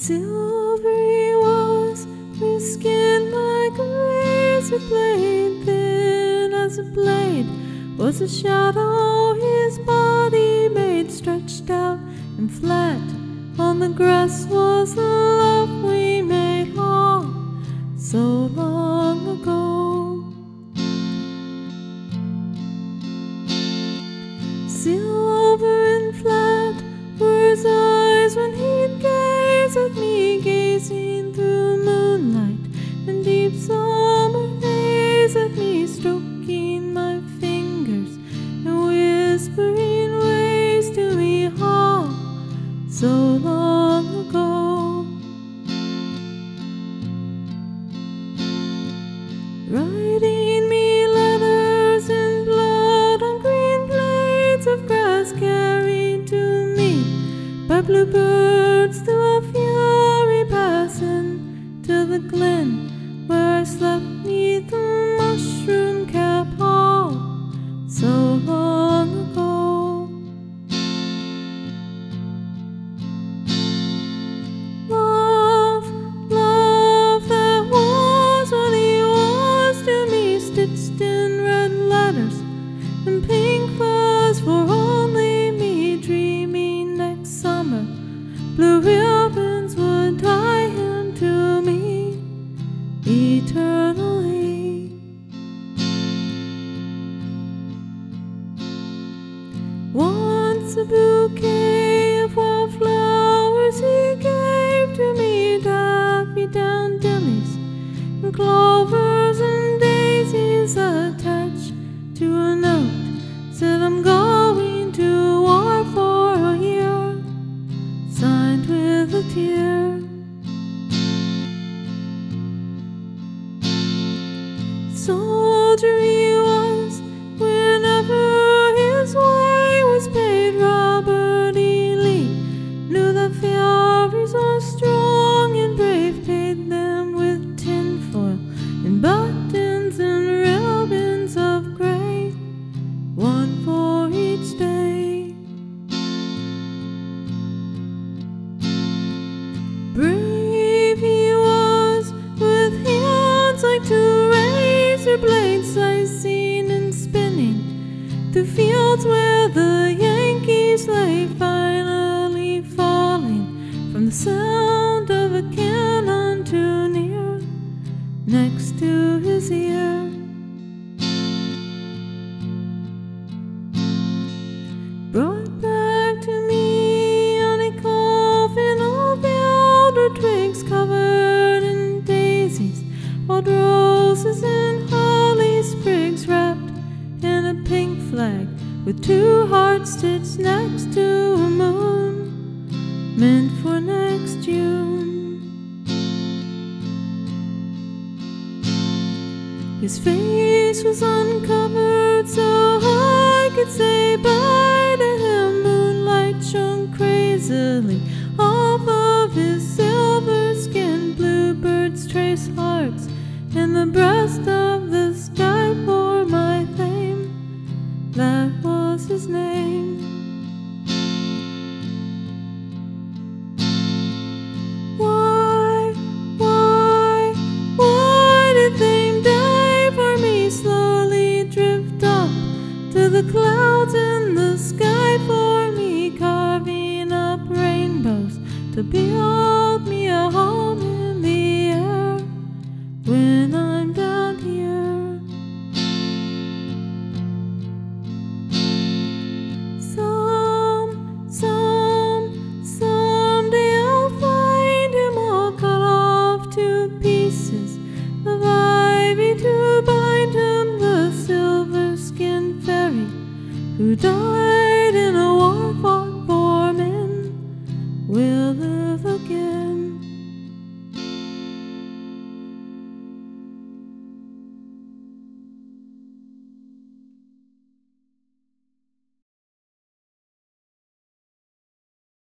Silvery was his skin like a razor blade, thin as a blade was the shadow his body made. Stretched out and flat on the grass was the love we made so long ago. Silver and flat were his eyes when he'd gaze at me, gazing through moonlight and deep summer days at me, stroking my fingers and whispering ways to me so long ago. Writing me letters in blood on green blades of grass, carried to me by bluebirds through a fury passing to the glen where I slept neath the mushroom cap so long ago. Love that was what he was to me, stitched in red letters and pink fuzz for only me, dreaming next summer blue ribbons would tie him to me eternally. Once a bouquet of wildflowers he gave to me, daffodils and clovers and daisies attached to a note, said I'm going to war for a year, signed with a tear. Soldier he was whenever his way was paid. Robert E. Lee knew the furies were strong and brave, paid them with tinfoil and buttons and ribbons of gray, one for each day. Brave he was, with hands like two razor blades, slicing and spinning through fields where the Yankees lay, finally falling from the sound of a cannon too near, next to his ear. Brought back to me on a coffin of elder twigs covered in daisies, wild roses and holly sprigs, wrapped in a pink flag with two hearts stitched next to a moon, meant for next June. His face was uncovered so I could say bye to him. Moonlight shone crazily off of his silver skin. Bluebirds trace hearts in the breast of the sky for my fame. That was his name. Why did fame die for me? Slowly drift up to the clouds in the sky for me, carving up rainbows to build me a home in the air when I'm down here. Someday I'll find him all cut off to pieces of ivy to bind him, the silver-skinned fairy who died